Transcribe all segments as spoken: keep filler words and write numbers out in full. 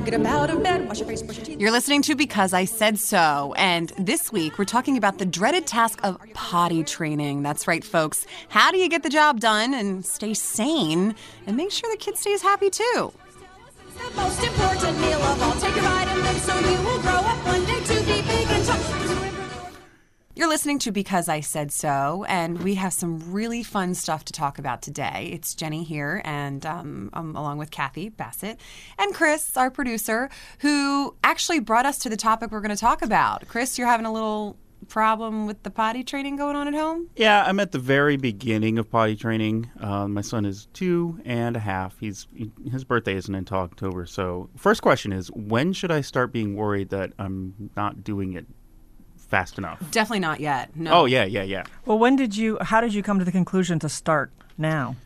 get up out of bed, wash your face, brush your teeth. You're listening to Because I Said So, and this week we're talking about the dreaded task of potty training. That's right, folks. How do you get the job done and stay sane and make sure the kid stays happy too? The most important meal of all. Take a vitamin so you will grow up one day to be big and tall. You're listening to Because I Said So, and we have some really fun stuff to talk about today. It's Jenny here, and um, um, along with Kathy Bassett and Chris, our producer, who actually brought us to the topic we're going to talk about. Chris, you're having a little problem with the potty training going on at home? Yeah, I'm at the very beginning of potty training. Uh, my son is two and a half. He's he, his birthday isn't until October. So first question is, when should I start being worried that I'm not doing it fast enough? Definitely not yet. No. Oh, yeah, yeah, yeah. Well, when did you, how did you come to the conclusion to start now?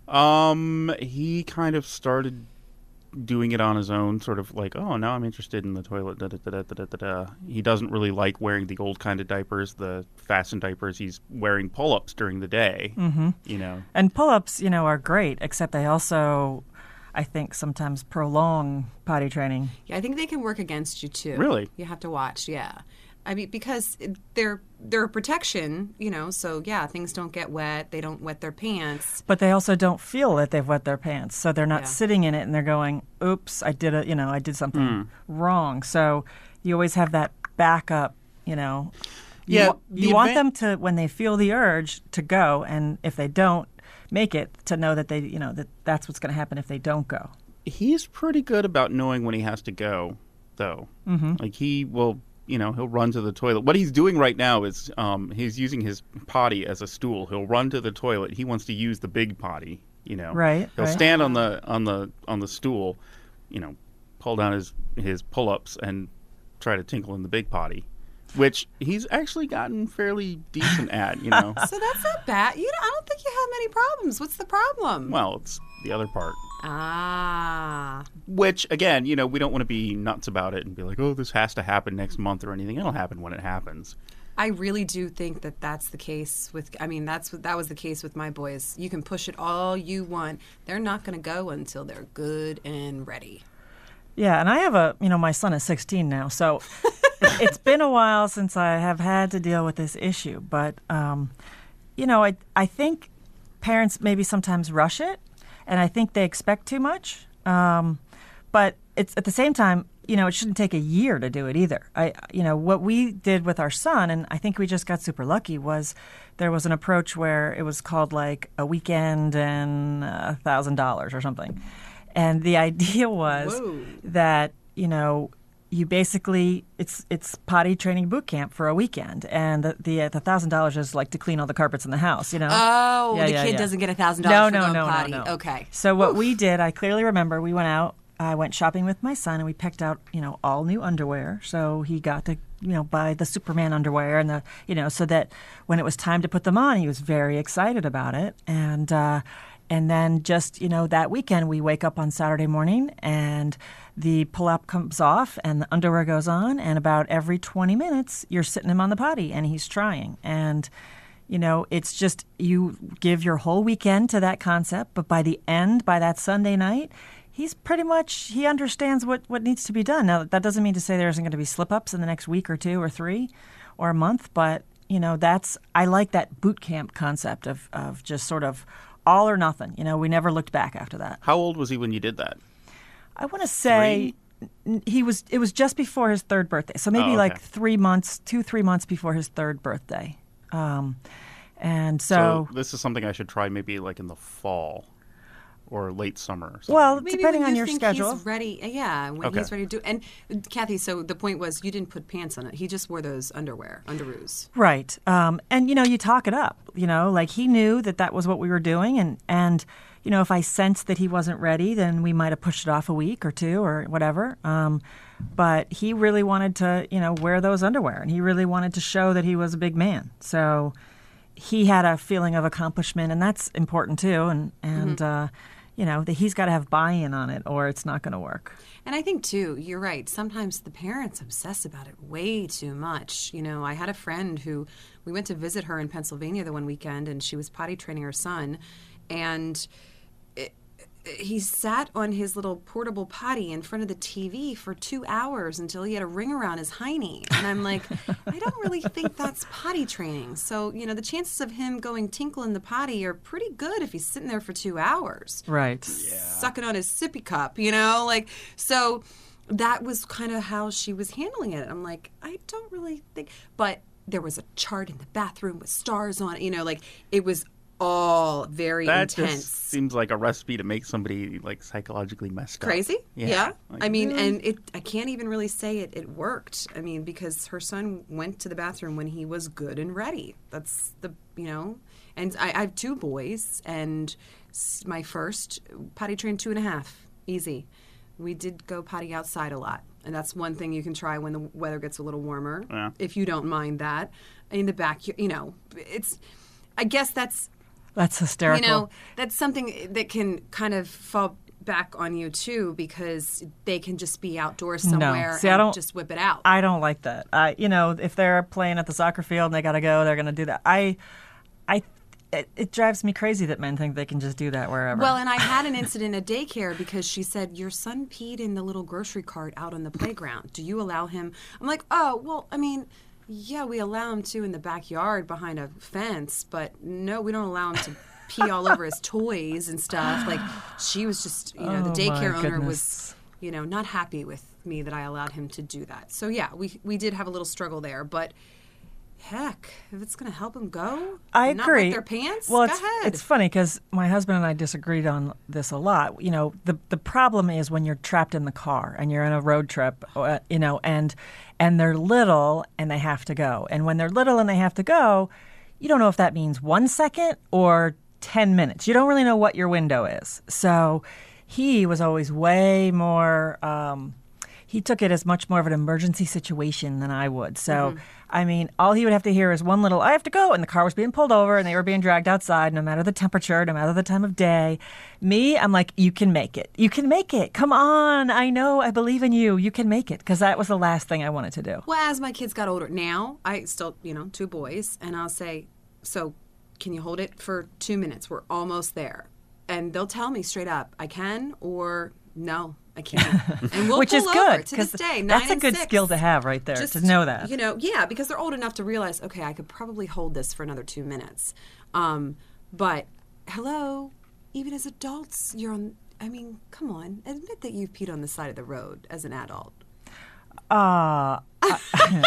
Um, he kind of started doing it on his own, sort of like, oh, now I'm interested in the toilet. Da, da, da, da, da, da, da. He doesn't really like wearing the old kind of diapers, the fastened diapers. He's wearing pull-ups during the day, Mm-hmm. you know. And pull-ups, you know, are great, except they also, I think, sometimes prolong potty training. Yeah, I think they can work against you too. Really? You have to watch, yeah. I mean, because they're they're a protection, you know, so yeah, things don't get wet, they don't wet their pants. But they also don't feel that they've wet their pants, so they're not Yeah. sitting in it and they're going, oops, I did a, you know, I did something Mm. wrong. So you always have that backup, you know. You, Yeah, wa- you the want advan- them to, when they feel the urge, to go, and if they don't make it, to know that they, you know, that that's what's going to happen if they don't go. He's pretty good about knowing when he has to go, though. Mm-hmm. Like, he will, you know, he'll run to the toilet. What he's doing right now is um, he's using his potty as a stool. He'll run to the toilet. He wants to use the big potty, you know. Right, He'll right. stand on the on the on the stool, you know, pull down his his pull-ups and try to tinkle in the big potty, which he's actually gotten fairly decent at, you know. So that's not bad. You know, I don't think you have many problems. What's the problem? Well, it's the other part. Ah. Which, again, you know, we don't want to be nuts about it and be like, oh, this has to happen next month or anything. It'll happen when it happens. I really do think that that's the case with, I mean, that's what, that was the case with my boys. You can push it all you want. They're not going to go until they're good and ready. Yeah, and I have a, you know, my son is sixteen now, so it's been a while since I have had to deal with this issue. But, um, you know, I I think parents maybe sometimes rush it, and I think they expect too much. Um, but it's at the same time, you know, it shouldn't take a year to do it either. I, you know, what we did with our son, and I think we just got super lucky, was there was an approach where it was called like a weekend and a thousand dollars or something. And the idea was Whoa. that, you know, you basically, it's it's potty training boot camp for a weekend. And the the, uh, the one thousand dollars is like to clean all the carpets in the house, you know? Oh, Yeah, the yeah, kid yeah. doesn't get one thousand No, dollars for no, going no, no, potty. no. Okay. So what we did, I clearly remember, we went out, I went shopping with my son, and we picked out, you know, all new underwear. So he got to, you know, buy the Superman underwear, and the, you know, so that when it was time to put them on, he was very excited about it. And, uh, and then just, you know, that weekend, we wake up on Saturday morning, and the pull-up comes off, and the underwear goes on, and about every twenty minutes, you're sitting him on the potty, and he's trying. And you know, it's just you give your whole weekend to that concept, but by the end, by that Sunday night, he's pretty much, he understands what, what needs to be done. Now, that doesn't mean to say there isn't going to be slip-ups in the next week or two or three or a month, but, you know, that's, I like that boot camp concept of, of just sort of all or nothing. You know, we never looked back after that. How old was he when you did that? I want to say n- he was, it was just before his third birthday. So maybe Oh, okay. like three months, two, three months before his third birthday. Um, and so, So this is something I should try maybe like in the fall or late summer or something. well, Maybe depending when on you your think schedule. He's ready. Yeah, when Okay. he's ready to do. And Kathy, so the point was you didn't put pants on it. He just wore those underwear, underoos. Right. Um, and, you know, you talk it up, you know, like he knew that that was what we were doing. And, and you know, if I sensed that he wasn't ready, then we might have pushed it off a week or two or whatever. Um, but he really wanted to, you know, wear those underwear, and he really wanted to show that he was a big man. So he had a feeling of accomplishment, and that's important too. And, and uh, you know, that he's got to have buy-in on it or it's not going to work. And I think, too, you're right. Sometimes the parents obsess about it way too much. You know, I had a friend who, we went to visit her in Pennsylvania the one weekend, and she was potty training her son. And it, he sat on his little portable potty in front of the T V for two hours until he had a ring around his hiney. And I'm like, I don't really think that's potty training. So, you know, the chances of him going tinkle in the potty are pretty good if he's sitting there for two hours. Right. Sucking on his sippy cup, you know? Like, so that was kind of how she was handling it. I'm like, I don't really think. But there was a chart in the bathroom with stars on it. You know, like, it was all very that intense. Just seems like a recipe to make somebody like psychologically messed up. Crazy? Yeah. Yeah. Like, I mean, really? and it I can't even really say it, it worked. I mean, because her son went to the bathroom when he was good and ready. That's the, you know, and I, I have two boys, and s- my first potty trained two and a half. Easy. We did go potty outside a lot. And that's one thing you can try when the weather gets a little warmer, Yeah. if you don't mind that. In the back, you, you know, it's, I guess that's, That's hysterical. you know, that's something that can kind of fall back on you too, because they can just be outdoors somewhere See, I and don't- just whip it out. I don't like that. I, you know, if they're playing at the soccer field and they got to go, they're going to do that. I, I, it, it drives me crazy that men think they can just do that wherever. Well, and I had an incident at daycare because she said, your son peed in the little grocery cart out on the playground. Do you allow him? I'm like, oh, well, I mean, yeah, we allow him to in the backyard behind a fence, but no, we don't allow him to pee all over his toys and stuff. Like, she was just, you know, the Oh, daycare my owner goodness. was, you know, not happy with me that I allowed him to do that. So, yeah, we we did have a little struggle there, but heck, if it's going to help them go, I and not agree. wet their pants, Well, go it's, ahead. it's funny because my husband and I disagreed on this a lot. You know, the the problem is when you're trapped in the car and you're in a road trip, uh, you know, and and they're little and they have to go. And when they're little and they have to go, you don't know if that means one second or ten minutes. You don't really know what your window is. So he was always way more. Um, he took it as much more of an emergency situation than I would. So, Mm-hmm. I mean, all he would have to hear is one little, I have to go. And the car was being pulled over and they were being dragged outside, no matter the temperature, no matter the time of day. Me, I'm like, you can make it. You can make it. Come on. I know. I believe in you. You can make it. Because that was the last thing I wanted to do. Well, as my kids got older, now I still, you know, two boys, and I'll say, so can you hold it for two minutes? We're almost there. And they'll tell me straight up, I can, or no, I can't. And we'll Which pull is over good. to this 'cause day. That's nine a and good six. skill to have right there, Just, to know that. You know, yeah, because they're old enough to realize, okay, I could probably hold this for another two minutes. Um, but hello, even as adults, you're on. I mean, come on, admit that you've peed on the side of the road as an adult. Uh, I,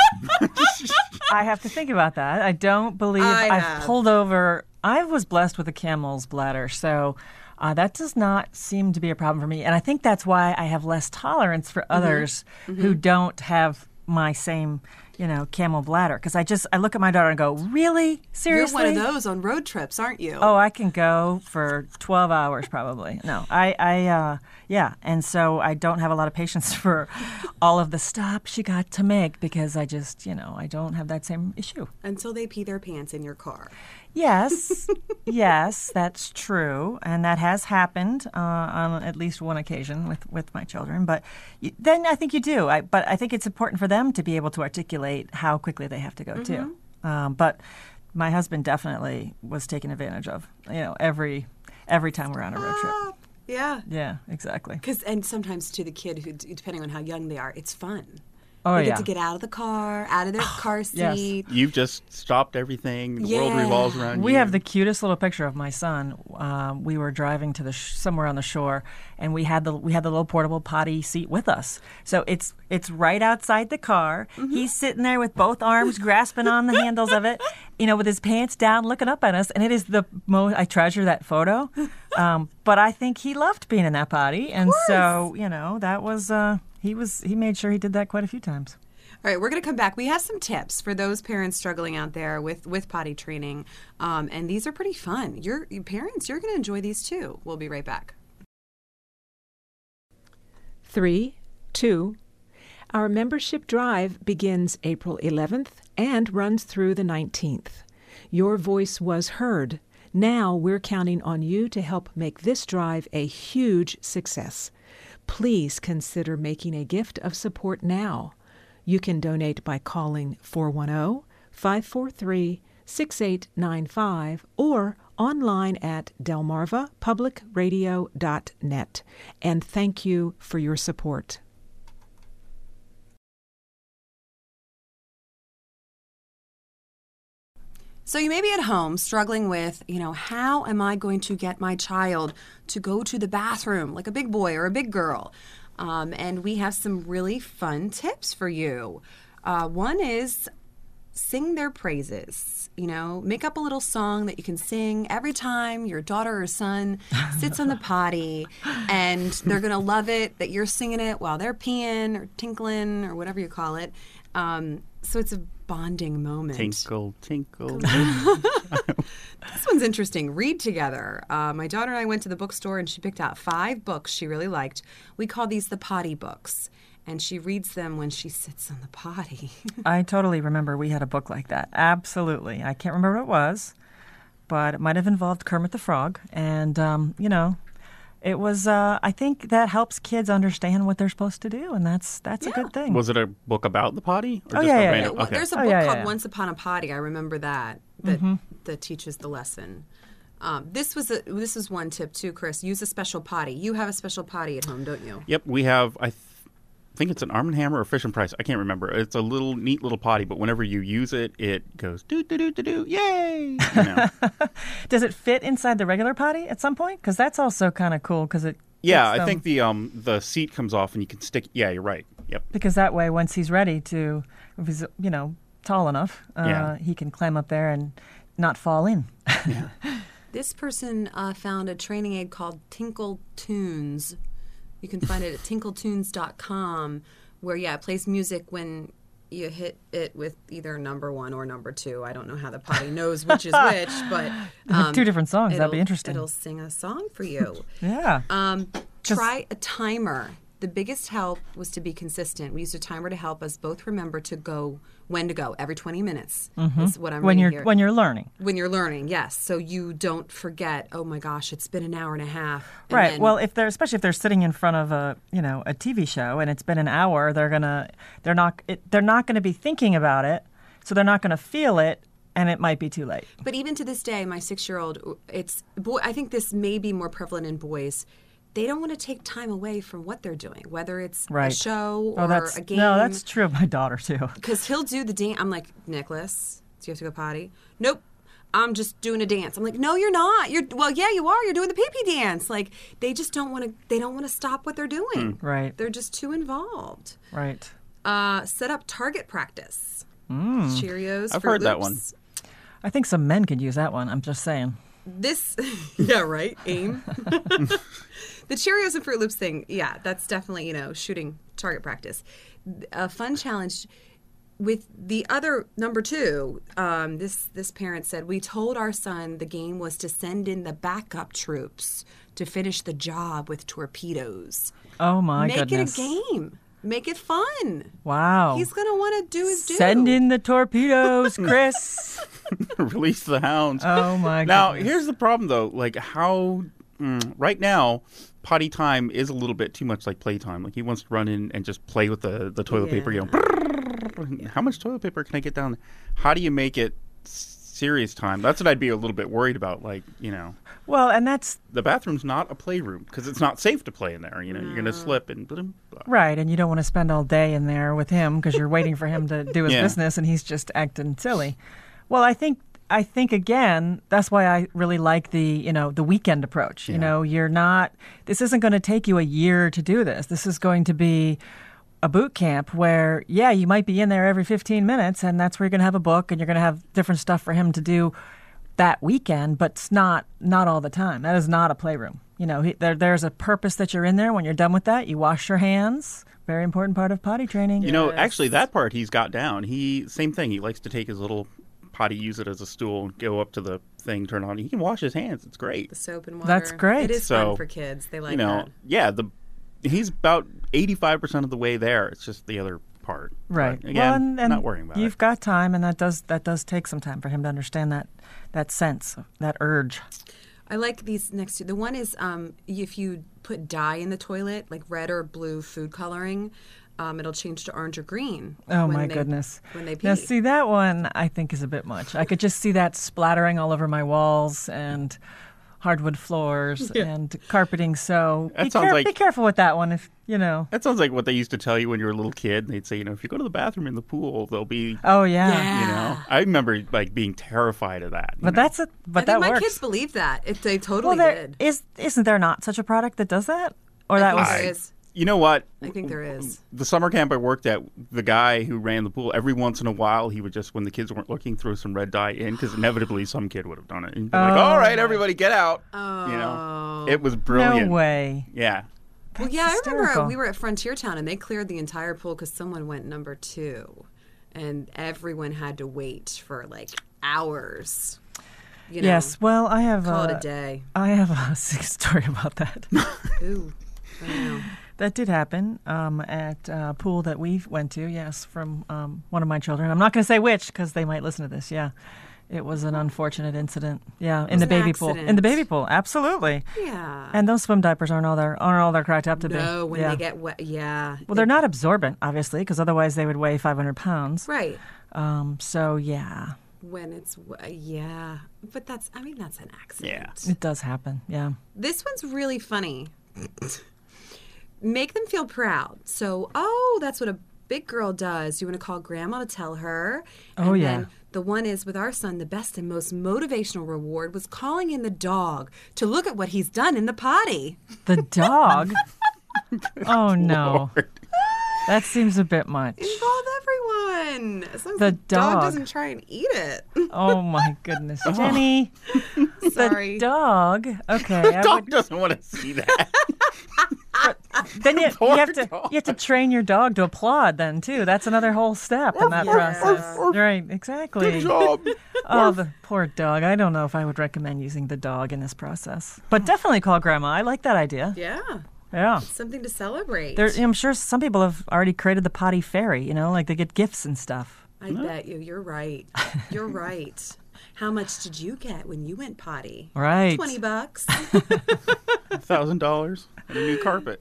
I have to think about that. I don't believe I I've have. pulled over. I was blessed with a camel's bladder, so uh, that does not seem to be a problem for me. And I think that's why I have less tolerance for others who don't have my same, you know, camel bladder. Because I just, I look at my daughter and go, really? Seriously? You're one of those on road trips, aren't you? Oh, I can go for twelve hours probably. No, I, I, uh, yeah. And so I don't have a lot of patience for all of the stops she got to make because I just, you know, I don't have that same issue. Until they pee their pants in your car. Yes, yes, that's true. And that has happened uh, on at least one occasion with, with my children. But you, then I think you do. I, but I think it's important for them to be able to articulate how quickly they have to go, too. Um, but my husband definitely was taken advantage of, you know, every every time we're on a road trip. Ah, yeah. Yeah, exactly. Cause, and sometimes to the kid, who, depending on how young they are, it's fun. Oh, they yeah. get to get out of the car, out of their car yes. seat. You've just stopped everything. The world Yeah. revolves around We you. have the cutest little picture of my son. Um, we were driving to the sh- somewhere on the shore, and we had the we had the little portable potty seat with us. So it's it's right outside the car. Mm-hmm. He's sitting there with both arms grasping on the handles of it, you know, with his pants down, looking up at us. And it is the most I treasure that photo. Um, but I think he loved being in that potty, and so you know that was uh, he was he made sure he did that quite a few times. All right, we're going to come back. We have some tips for those parents struggling out there with, with potty training, um, and these are pretty fun. Your your parents, you're going to enjoy these too. We'll be right back. Three, two. Our membership drive begins April eleventh and runs through the nineteenth. Your voice was heard. Now we're counting on you to help make this drive a huge success. Please consider making a gift of support now. You can donate by calling four one zero, five four three, six eight nine five or online at delmarva public radio dot net. And thank you for your support. So you may be at home struggling with, you know, how am I going to get my child to go to the bathroom like a big boy or a big girl? Um, and we have some really fun tips for you. Uh, one is sing their praises. You know, make up a little song that you can sing every time your daughter or son sits on the potty, and they're going to love it that you're singing it while they're peeing or tinkling or whatever you call it. Um, so it's a bonding moment. Tinkle, tinkle. This one's interesting. Read together. Uh, my daughter and I went to the bookstore and she picked out five books she really liked. We call these the potty books. And she reads them when she sits on the potty. I totally remember we had a book like that. Absolutely. I can't remember what it was, but it might have involved Kermit the Frog. And, um, you know, it was, uh, I think that helps kids understand what they're supposed to do, and that's that's Yeah. a good thing. Was it a book about the potty? Or Oh, just yeah, a yeah, random? Yeah, well, Okay. there's a Oh, book yeah, called yeah. Once Upon a Potty. I remember that that Mm-hmm. that teaches the lesson. Um, this was a this is one tip too, Chris. Use a special potty. You have a special potty at home, don't you? Yep, we have, I th- think it's an Arm and Hammer or Fisher Price. I can't remember. It's a little, neat little potty, but whenever you use it, it goes doo-doo-doo-doo-doo, yay! You know? Does it fit inside the regular potty at some point? Because that's also kind of cool because it Yeah, gets I them- think the um the seat comes off and you can stick, yeah, you're right. Yep. because that way, once he's ready to, if he's, you know, tall enough, uh, Yeah. he can climb up there and not fall in. This person uh, found a training aid called Tinkle Tunes. You can find it at tinkle tunes dot com, where, yeah, it plays music when you hit it with either number one or number two. I don't know how the potty knows which is which, but... Um, Two different songs. That'd be it'll- interesting. It'll sing a song for you. Yeah. Um, try a timer. The biggest help was to be consistent. We used a timer to help us both remember to go when to go every twenty minutes. Is what I'm when reading you're here. when you're learning. When you're learning, yes. So you don't forget. Oh my gosh, it's been an hour and a half. And Right. then- Well, if they're especially if they're sitting in front of a you know a T V show and it's been an hour, they're gonna they're not it, they're not gonna be thinking about it, so they're not gonna feel it, and it might be too late. But even to this day, my six-year-old, it's boy. I think this may be more prevalent in boys. They don't want to take time away from what they're doing, whether it's Right. a show or Oh, that's a game. no, that's true of my daughter too. Because he'll do the dance. I'm like, Nicholas, do you have to go potty? Nope. I'm just doing a dance. I'm like, no, you're not. You're well, yeah, you are. You're doing the pee pee dance. Like they just don't want to. They don't want to stop what they're doing. Right. They're just too involved. Right. Uh, set up target practice. Cheerios. I've Fruit heard that Loops. I think some men could use that one. I'm just saying. This, yeah, right. Aim. The Cheerios and Fruit Loops thing. Yeah, that's definitely you know shooting target practice. A fun challenge. With the other number two, um, this this parent said, we told our son the game was to send in the backup troops to finish the job with torpedoes. Oh my Make goodness. it a game. Make it fun. Wow. He's going to want to do his due. Send in the torpedoes, Chris. Release the hounds. Oh my Now, goodness. here's the problem, though. Like, how mm, right now, potty time is a little bit too much like playtime. Like, he wants to run in and just play with the, the toilet paper. You know, brrrr. How much toilet paper can I get down? How do you make it serious time? That's what I'd be a little bit worried about. Like, you know, Well, and that's the bathroom's not a playroom because it's not safe to play in there. You know, you're going to slip and blah, blah. right, and you don't want to spend all day in there with him because you're waiting for him to do his Yeah. business and he's just acting silly. Well, I think I think again, that's why I really like the, you know, the weekend approach. You Yeah. know, you're not this isn't going to take you a year to do this. This is going to be a boot camp where, yeah, you might be in there every fifteen minutes and that's where you're going to have a book and you're going to have different stuff for him to do that weekend, but it's not not all the time. That is not a playroom. You know, he, there there's a purpose that you're in there. When you're done with that, you wash your hands. Very important part of potty training. You know, actually, that part he's got down. He same thing. He likes to take his little potty, use it as a stool, go up to the thing, turn on. He can wash his hands. It's great. The soap and water. That's great. It is So, fun for kids. They like you know, that. yeah. The he's about eighty-five percent of the way there. It's just the other part. Right. But again, well, and, and not worrying about you've it. got time, and that does that does take some time for him to understand that that sense, that urge. I like these next two. The one is um, if you put dye in the toilet, like red or blue food coloring, um, it'll change to orange or green. Oh, when my they- goodness. When they pee. Now, see, that one I think is a bit much. I could just see that splattering all over my walls and hardwood floors and carpeting. So That be, sounds like- be careful with that one, if you know. That sounds like what they used to tell you when you were a little kid. They'd say, you know, if you go to the bathroom in the pool, there'll be, Oh, yeah. Yeah. you know. I remember like being terrified of that. you But know? that's a, but I that think my works. kids believed that. If they well, totally there did. is, isn't there not such a product that does that? Or that I was think there is. You know what? I think there is. The summer camp I worked at, the guy who ran the pool, every once in a while, he would just, when the kids weren't looking, throw some red dye in, because inevitably some kid would have done it. And he'd be like, Oh, all right, everybody, get out. Oh. You know, it was brilliant. no way. Yeah. Well, yeah, I remember hysterical. we were at Frontier Town and they cleared the entire pool because someone went number two, and everyone had to wait for like hours. You know, Yes. Well, I have call it a, a day. I have a sick story about that. Ooh, I know. That did happen um, at a pool that we went to, yes, from um, one of my children. I'm not going to say which because they might listen to this, yeah. It was an unfortunate incident. Yeah, in was the an baby pool. In accident. the baby pool, absolutely. Yeah. And those swim diapers aren't all they're, aren't all they're cracked up to be. no, when yeah. they get wet, yeah. Well, they're not absorbent, obviously, because otherwise they would weigh five hundred pounds. Right. Um, so, yeah, When it's, w- yeah. But that's, I mean, that's an accident. it does happen, yeah. This one's really funny. Make them feel proud. So, oh, that's what a big girl does. You want to call grandma to tell her. And Oh, yeah. Then the one is with our son, the best and most motivational reward was calling in the dog to look at what he's done in the potty. The dog? Oh, no. Lord. That seems a bit much. Involve everyone. As long as The the dog dog. doesn't try and eat it. Oh, my goodness. Jenny, Sorry. the dog. Okay. I Dog would- doesn't want to see that. Then you, you Poor have to dog. you have to train your dog to applaud. Then too, that's another whole step in that Yeah. process. Right? Exactly. Good job. Oh, the poor dog. I don't know if I would recommend using the dog in this process, but definitely call grandma. I like that idea. Yeah. Yeah. Something to celebrate. There, I'm sure some people have already created the potty fairy. You know, like they get gifts and stuff. I bet you. You're right. You're right. How much did you get when you went potty? Right. Twenty bucks. one thousand dollars and a new carpet.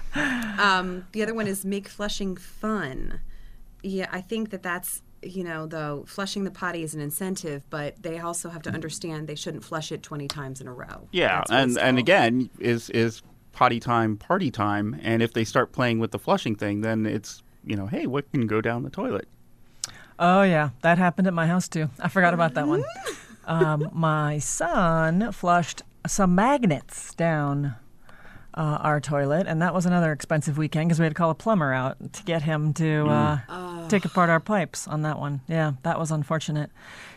Um, the other one is make flushing fun. Yeah, I think that that's, you know, though, flushing the potty is an incentive, but they also have to understand they shouldn't flush it twenty times in a row. Yeah, That's and, and wasteful. again, is is potty time party time? And if they start playing with the flushing thing, then it's, you know, hey, what can go down the toilet? Oh, yeah. That happened at my house, too. I forgot about that one. Um, my son flushed some magnets down uh, our toilet, and that was another expensive weekend because we had to call a plumber out to get him to uh, take apart our pipes on that one. Yeah, that was unfortunate.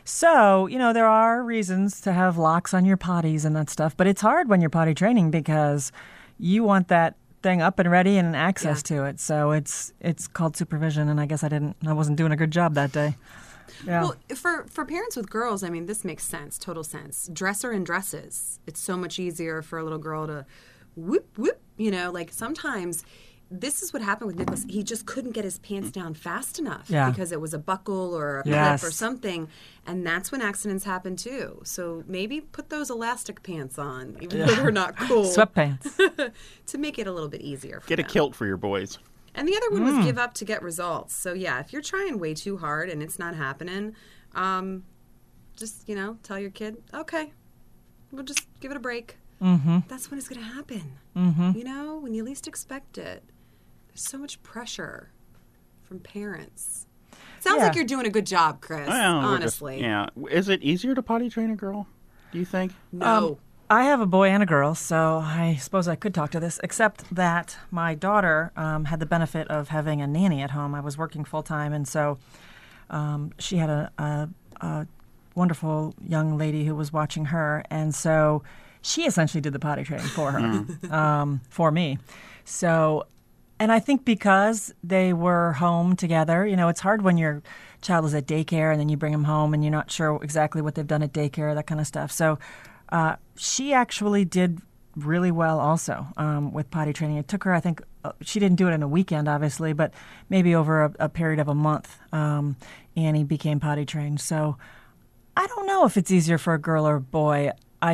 So, you know, there are reasons to have locks on your potties and that stuff, but it's hard when you're potty training because you want that thing up and ready and access Yeah. to it. So it's it's called supervision, and I guess I didn't I wasn't doing a good job that day. Yeah. Well, for, for parents with girls, I mean, this makes sense, total sense. Dresser and dresses. It's so much easier for a little girl to whoop, whoop. You know, like sometimes this is what happened with Nicholas. He just couldn't get his pants down fast enough Yeah. because it was a buckle or a Yes. clip or something. And that's when accidents happen too. So maybe put those elastic pants on, even though they're not cool, Sweatpants. to make it a little bit easier for Get a them. kilt for your boys. And the other one Hmm. was give up to get results. So yeah, if you're trying way too hard and it's not happening, um, just, you know, tell your kid, okay, we'll just give it a break. Mm-hmm. That's when it's going to happen. Mm-hmm. You know, when you least expect it. There's so much pressure from parents. Sounds Yeah. like you're doing a good job, Chris. Well, we're just- honestly. yeah. Is it easier to potty train a girl, do you think? No. I have a boy and a girl, so I suppose I could talk to this, except that my daughter um, had the benefit of having a nanny at home. I was working full time, and so um, she had a, a, a wonderful young lady who was watching her, and so she essentially did the potty training for her, um, for me. So, and I think because they were home together, you know, it's hard when your child is at daycare and then you bring them home and you're not sure exactly what they've done at daycare, that kind of stuff. So uh, she actually did really well also um, with potty training. It took her, I think, uh, she didn't do it in a weekend, obviously, but maybe over a, a period of a month, um, Annie became potty trained. So I don't know if it's easier for a girl or a boy. I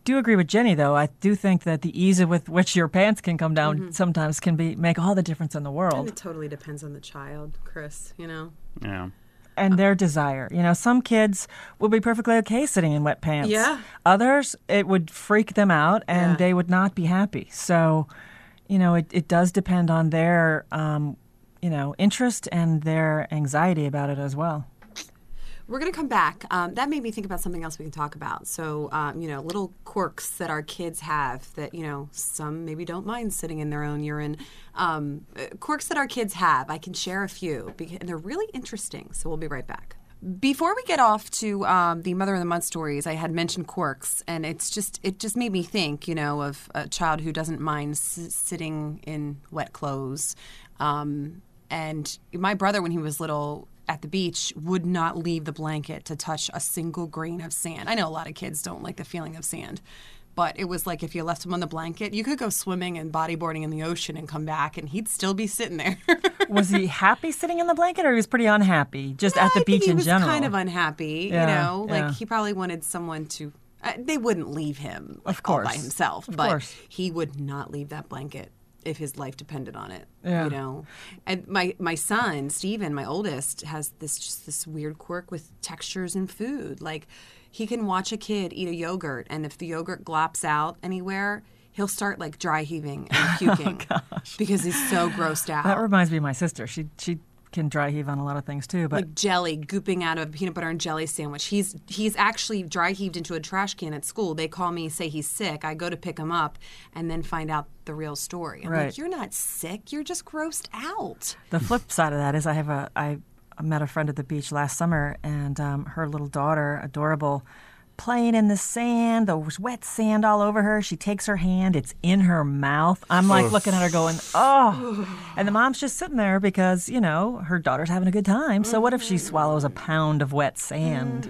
do agree with Jenny, though. I do think that the ease with which your pants can come down Mm-hmm. sometimes can be make all the difference in the And world. it totally depends on the child, Chris, you know? Yeah. And their desire. You know, some kids will be perfectly okay sitting in wet pants. Yeah. Others, it would freak them out and Yeah. they would not be happy. So, you know, it, it does depend on their, um, you know, interest and their anxiety about it as well. We're going to come back. Um, that made me think about something else we can talk about. So, um, you know, little quirks that our kids have that, you know, some maybe don't mind sitting in their own urine. Um, uh, quirks that our kids have. I can share a few, because, and they're really interesting. So we'll be right back. Before we get off to um, the Mother of the Month stories, I had mentioned quirks, and it's just it just made me think, you know, of a child who doesn't mind s- sitting in wet clothes. Um, and my brother, when he was little, at the beach, would not leave the blanket to touch a single grain of sand. I know a lot of kids don't like the feeling of sand, but it was like if you left him on the blanket, you could go swimming and bodyboarding in the ocean and come back, and he'd still be sitting there. Was he happy sitting in the blanket, or he was pretty unhappy just No, at the I think beach he in was general? kind of unhappy, Yeah, you know, like yeah. he probably wanted someone to. Uh, they wouldn't leave him, like, Of all by course. himself, Of but course. he would not leave that blanket if his life depended on it. Yeah. You know, and my my son Steven, my oldest, has this just this weird quirk with textures in food. Like, he can watch a kid eat a yogurt, and if the yogurt glops out anywhere, he'll start like dry heaving and puking because he's so grossed out. That reminds me of my sister. She she can dry heave on a lot of things too. But Like jelly gooping out of a peanut butter and jelly sandwich. He's he's actually dry heaved into a trash can at school. They call me, say he's sick. I go to pick him up and then find out the real story. I'm Right. like, you're not sick. You're just grossed out. the flip side of that is I have a I met a friend at the beach last summer, and um, her little daughter, adorable, playing in the sand. There was wet sand all over her. She takes her hand. It's in her mouth. I'm like looking at her going, oh. And the mom's just sitting there because, you know, her daughter's having a good time. So what if she swallows a pound of wet sand?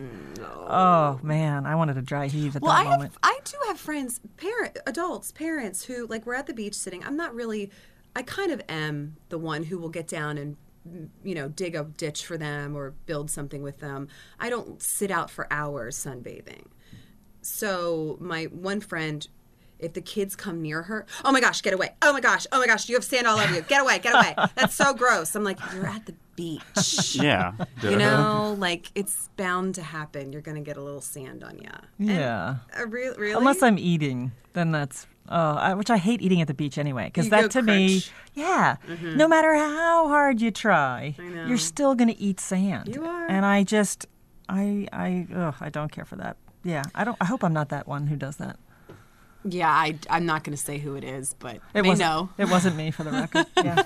Oh, man. I wanted to dry heave at Well, that I moment. have, I do have friends, parent, adults, parents who, like, we're at the beach sitting. I'm not really, I kind of am the one who will get down and, you know, dig a ditch for them or build something with them. I don't sit out for hours sunbathing. So my one friend, if the kids come near her, oh my gosh, get away. Oh my gosh, oh my gosh, you have sand all over you. Get away, get away. That's so gross. I'm like, you're at the beach. Yeah. You know, like, it's bound to happen. You're going to get a little sand on you. Yeah. Uh, re- really? Unless I'm eating, then that's, oh, I, which I hate eating at the beach anyway. Because You that go to me, crunch. yeah, no matter how hard you try, know. you're still going to eat sand. You are. And I just, I, I, ugh, I don't care for that. Yeah, I don't. I hope I'm not that one who does that. Yeah, I, I'm not going to say who it is, but It they wasn't. know. It wasn't me, for the record. Yeah.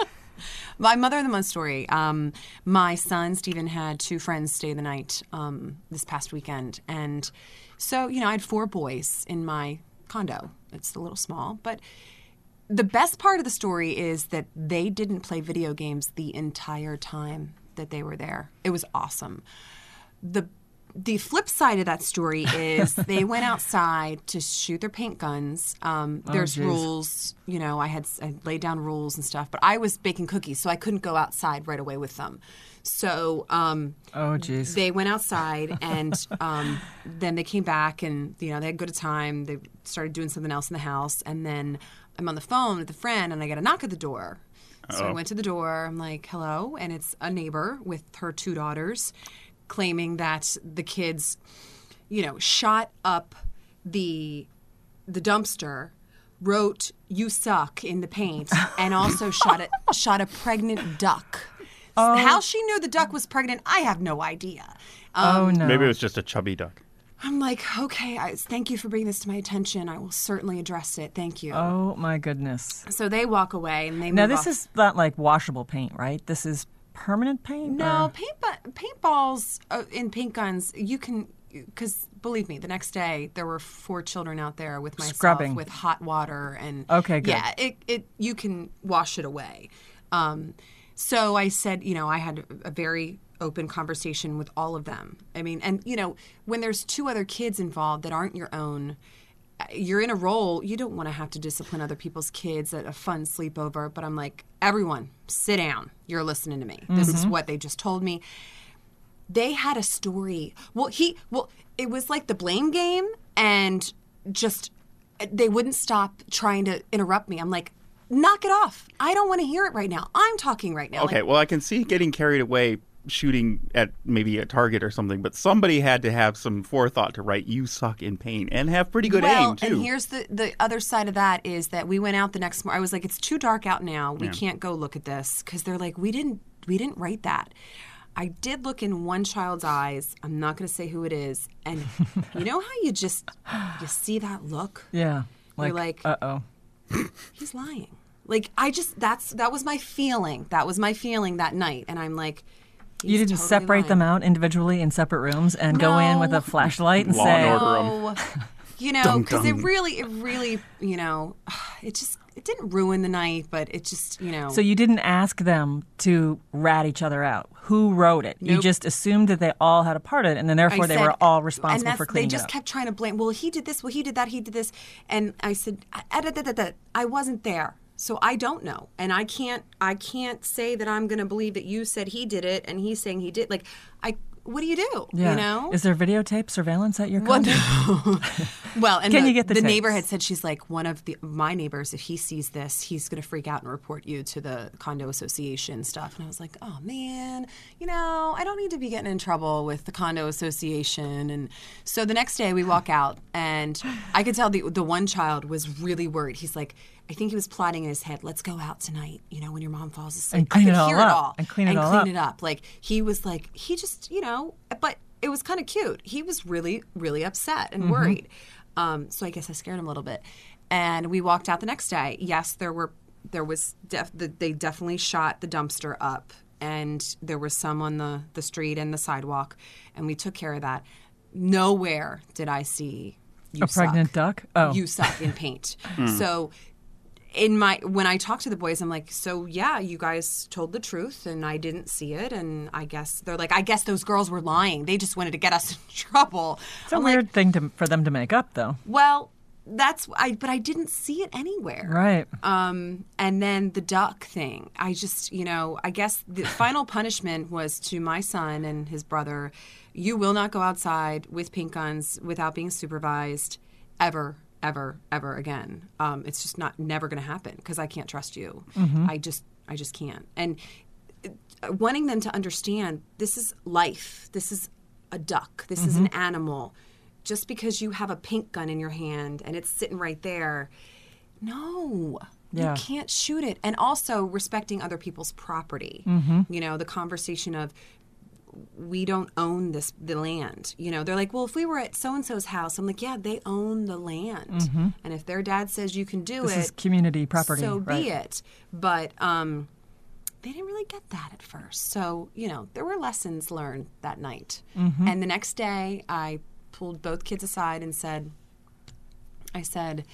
My Mother of the Month story. Um, my son, Stephen, had two friends stay the night um, this past weekend. And so, you know, I had four boys in my condo. It's a little small. But the best part of the story is that they didn't play video games the entire time that they were there. It was awesome. The The flip side of that story is they went outside to shoot their paint guns. Um, there's geez. rules, you know, I had I laid down rules and stuff, but I was baking cookies, so I couldn't go outside right away with them. So um, Oh, jeez. they went outside, and um, then they came back, and, you know, they had a good time. They started doing something else in the house, and then I'm on the phone with a friend, and I get a knock at the door. So I Uh-oh. went to the door. I'm like, hello, and it's a neighbor with her two daughters, claiming that the kids, you know, shot up the the dumpster, wrote "you suck" in the paint, and also shot a shot a pregnant duck. How she knew the duck was pregnant, I have no idea. Um, Oh, no. Maybe it was just a chubby duck. I'm like, okay, I, thank you for bringing this to my attention. I will certainly address it. Thank you. Oh, my goodness. So they walk away, and they Now, move this off. is not like washable paint, right? This is permanent paint? No, or- paint bu- paintballs uh, in paint guns, you can, because believe me, the next day there were four children out there with myself Scrubbing. with hot water and Okay, good. yeah, it, it you can wash it away. Um, so I said, you know, I had a very open conversation with all of them. I mean, and you know, when there's two other kids involved that aren't your own, you're in a role, you don't want to have to discipline other people's kids at a fun sleepover. But I'm like, everyone, sit down. You're listening to me. This is what they just told me. They had a story. Well, he, well, it was like the blame game, and just, they wouldn't stop trying to interrupt me. I'm like, knock it off. I don't want to hear it right now. I'm talking right now. Okay, Like, well, I can see getting carried away shooting at maybe a target or something, but somebody had to have some forethought to write "you suck in pain" and have pretty good well, aim too. and here's the, the other side of that is that we went out the next morning. I was like, it's too dark out now. We Yeah. can't go look at this because they're like, we didn't we didn't write that. I did look in one child's eyes. I'm not going to say who it is, and you know how you just you see that look. Yeah. You're Like, like- uh oh. He's lying. Like I just that's that was my feeling. That was my feeling that night, and I'm like. You didn't totally separate lying. them out individually in separate rooms and go in with No. a flashlight and Law say, and order. No. You know, Dum, because it dum. really, it really, you know, it just, it didn't ruin the night, but it just, you know. So you didn't ask them to rat each other out. Who wrote it? You Nope. just assumed that they all had a part in it, and then I therefore they said- were all and responsible that's- for cleaning They it just up. kept trying to blame. Well, he did this. Well, he did that. He did this. And I said, I, I, I, I, I wasn't there, so I don't know, and I can't. I can't say that I'm going to believe that you said he did it, and he's saying he did. Like, I. What do you do? Yeah. You know. Is there videotape surveillance at your Well, condo? no. Well, and Can the, you get the neighbor tapes? had said she's like one of the my neighbors. If he sees this, he's going to freak out and report you to the condo association stuff. And I was like, oh man, you know, I don't need to be getting in trouble with the condo association. And so the next day we walk out, and I could tell the the one child was really worried. He's like, I think he was plotting in his head, let's go out tonight, you know, when your mom falls asleep. And clean I could it all hear up. it all. And clean it and all clean up. it up. Like, he was like, he just, you know, but it was kind of cute. He was really, really upset and worried. Um, so I guess I scared him a little bit. And we walked out the next day. Yes, there were, there was, def- the, they definitely shot the dumpster up, and there was some on the, the street and the sidewalk, and we took care of that. Nowhere did I see you A pregnant suck. duck? Oh. You suck in paint. So in my when I talk to the boys, I'm like, so yeah, you guys told the truth, and I didn't see it, and I guess they're like, I guess those girls were lying. They just wanted to get us in trouble. It's a I'm weird like, thing to, for them to make up, though. well, that's I, but I didn't see it anywhere. Right. Um, and then the duck thing. I just, you know, I guess the final punishment was to my son and his brother. You will not go outside with paint guns without being supervised ever, ever, ever again. Um, it's just not never going to happen because I can't trust you. I just, I just can't. And uh, wanting them to understand this is life. This is a duck. This is an animal. Just because you have a paint gun in your hand and it's sitting right there, no, Yeah. you can't shoot it. And also respecting other people's property. You know, the conversation of we don't own this the land. You know, they're like, well, if we were at so and so's house, I'm like, yeah, they own the land, and if their dad says you can do This it, is community property. so right. be it. But um, they didn't really get that at first. So, you know, there were lessons learned that night. Mm-hmm. And the next day, I pulled both kids aside and said, I said,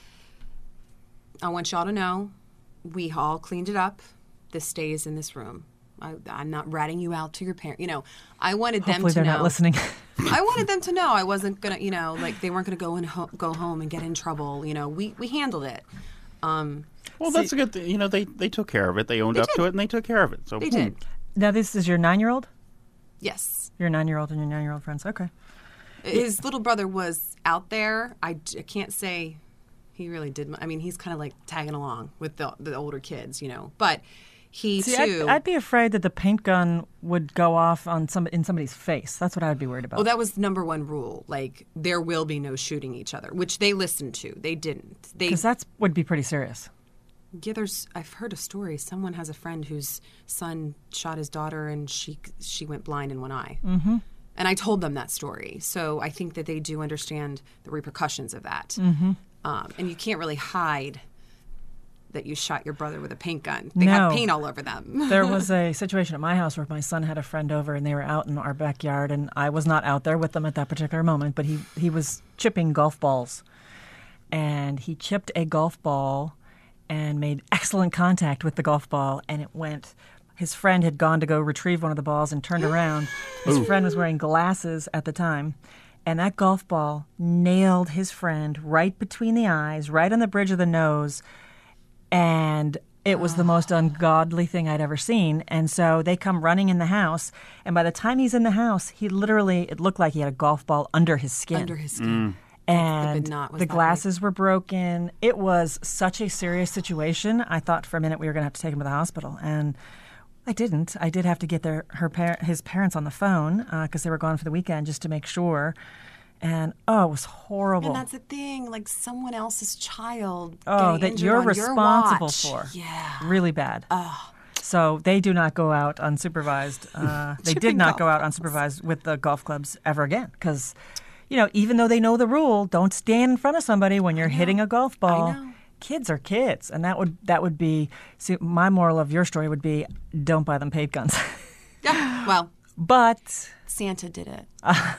I want y'all to know we all cleaned it up. This stays in this room. I, I'm not ratting you out to your parent. You know, I wanted them Hopefully to they're know. not listening. I wanted them to know I wasn't gonna, you know, like they weren't gonna go and ho- go home and get in trouble. You know, we we handled it. Um, Well, that's a good thing. You know, they, they took care of it. They owned They up to did. it, and they took care of it. So they boom. did. Now, this is your nine-year-old? Yes. Your nine-year-old and your nine-year-old friends. Okay. His little brother was out there. I, I can't say he really did. mu- I mean, he's kind of like tagging along with the the older kids, you know. But he See, I'd, too. I'd be afraid that the paint gun would go off on some in somebody's face. That's what I would be worried about. well, that was number one rule. Like there will be no shooting each other, which they listened to. They didn't. They Because that would be pretty serious. yeah. There's. I've heard a story. Someone has a friend whose son shot his daughter, and she she went blind in one eye. Mm-hmm. And I told them that story. So I think that they do understand the repercussions of that. Mm-hmm. Um, and you can't really hide that you shot your brother with a paint gun. They have No. paint all over them. There was a situation at my house where my son had a friend over and they were out in our backyard, and I was not out there with them at that particular moment, but he, he was chipping golf balls. And he chipped a golf ball and made excellent contact with the golf ball, and it went. His friend had gone to go retrieve one of the balls and turned around. His friend was wearing glasses at the time, and that golf ball nailed his friend right between the eyes, right on the bridge of the nose, and it was the most ungodly thing I'd ever seen. And so they come running in the house, and by the time he's in the house, he literally, it looked like he had a golf ball under his skin. Under his skin. the and big knot was the that glasses were broken. It was such a serious situation. I thought for a minute we were going to have to take him to the hospital, and I didn't. I did have to get their her par- his parents on the phone because uh, they were gone for the weekend just to make sure. And oh, it was horrible. And that's the thing, like someone else's child. Oh, getting that injured you're on your responsible watch. for. Yeah. Really bad. Oh. So they do not go out unsupervised. Uh, they Chipping did not golf go out balls. unsupervised with the golf clubs ever again because, you know, even though they know the rule, don't stand in front of somebody when you're hitting a golf ball. know. Kids are kids, and that would that would be. See, my moral of your story would be: don't buy them paint guns. Yeah, well, But Santa did it.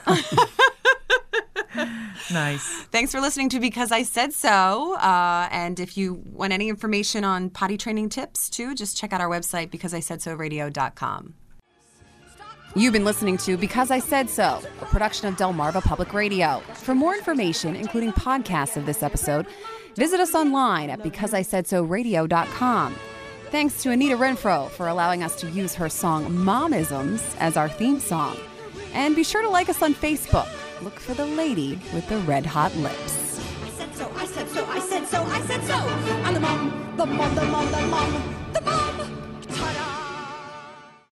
nice. Thanks for listening to Because I Said So. Uh, and if you want any information on potty training tips, too, just check out our website, because I said so radio dot com. You've been listening to Because I Said So, a production of Delmarva Public Radio. For more information, including podcasts of this episode, visit us online at because I said so radio dot com. Thanks to Anita Renfro for allowing us to use her song Momisms as our theme song. And be sure to like us on Facebook. Look for the lady with the red hot lips. I said so, I said so, I said so, I said so. I'm the mom, the mom, the mom, the mom, the mom.